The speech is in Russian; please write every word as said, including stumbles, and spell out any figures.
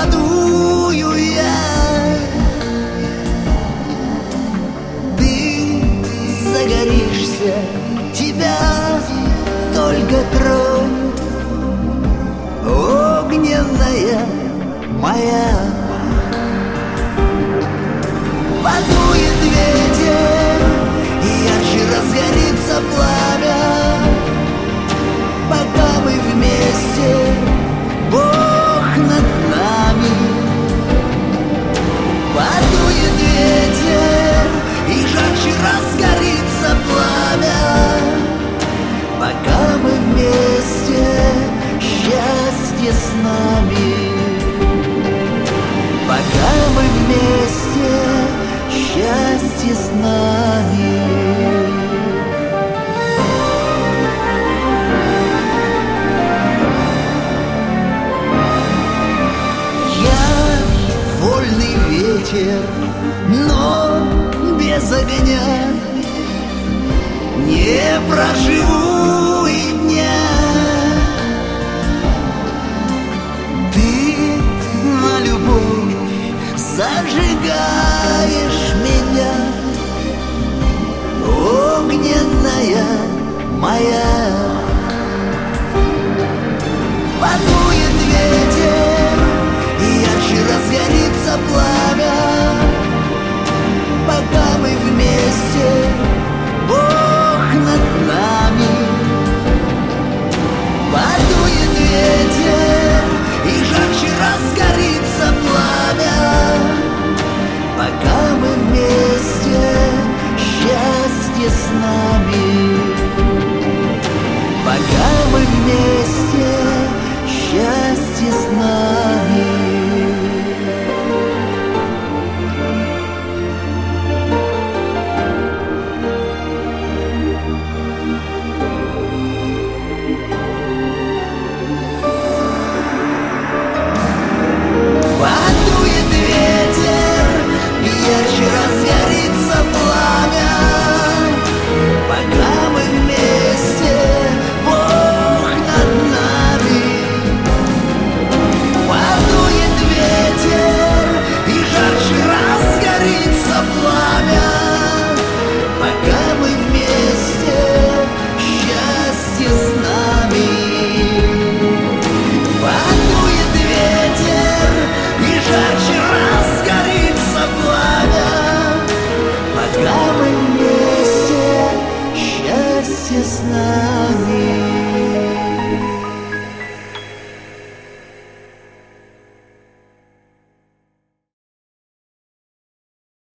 подую я. Ты загоришься, тебя только тронь, огненная моя. Подует ветер, и ярче разгорится пламя. Пока мы вместе, Бог над нами. Подует ветер, и жарче разгорится пламя. Пока мы вместе, счастье с нами. Пока мы вместе, счастье с нами. Я вольный ветер, но без огня не проживу и дня. Ты на любовь зажигаешь меня, огненная моя. Подует ветер, и ярче разгорится пламя.